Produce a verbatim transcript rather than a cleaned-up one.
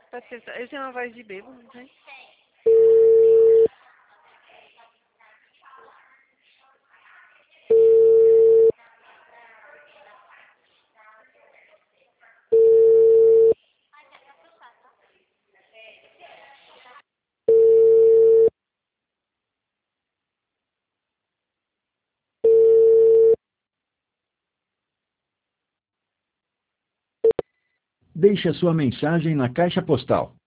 Pra testar. Ele tem uma voz de bêbado, não tem? Deixe a sua mensagem na caixa postal